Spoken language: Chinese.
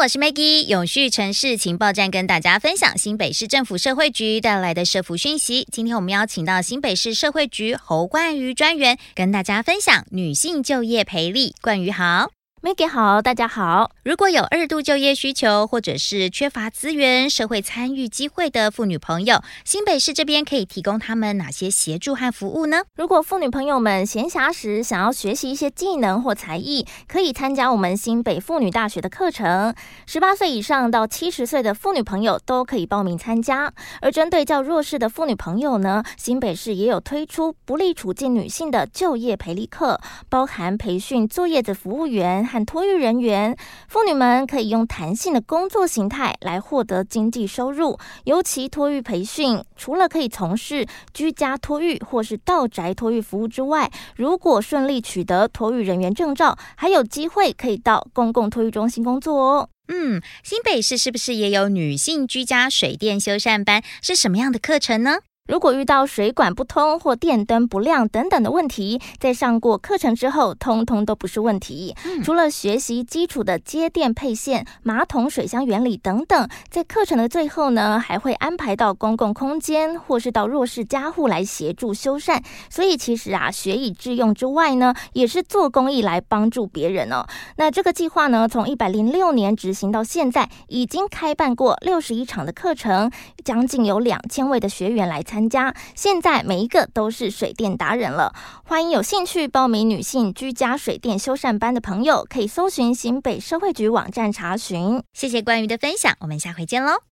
我是 Maggie， 永续城市情报站跟大家分享新北市政府社会局带来的社福讯息。今天我们邀请到新北市社会局侯冠瑜专员跟大家分享女性就业培力。冠瑜好。 Maggie 好，大家好。 如果有二度就业需求，或者是缺乏资源、社会参与机会的妇女朋友，新北市这边可以提供他们哪些协助和服务呢？ 如果妇女朋友们闲暇时想要学习一些技能或才艺，可以参加我们新北妇女大学的课程。18岁以上到70岁的妇女朋友都可以报名参加。而针对较弱势的妇女朋友呢，新北市也有推出不利处境女性的就业培力课，包含培训作业的服务员和托育人员，妇女们可以用弹性的工作形态来获得经济收入。尤其托育培训，除了可以从事居家托育或是到宅托育服务之外，如果顺利取得托育人员证照，还有机会可以到公共托育中心工作哦。 新北市是不是也有女性居家水电修缮班？是什么样的课程呢？ 如果遇到水管不通或电灯不亮等等的问题，在上过课程之后，通通都不是问题。除了学习基础的接电配线、马桶水箱原理等等，在课程的最后呢，还会安排到公共空间或是到弱势家户来协助修缮。所以其实学以致用之外呢，也是做公益来帮助别人哦。那这个计划呢，从106年执行到现在，已经开办过61场的课程，将近有2000位的学员来参加，现在每一个都是水电达人了。欢迎有兴趣报名女性居家水电修缮班的朋友，可以搜寻新北社会局网站查询。 谢谢冠瑜的分享，我们下回见喽。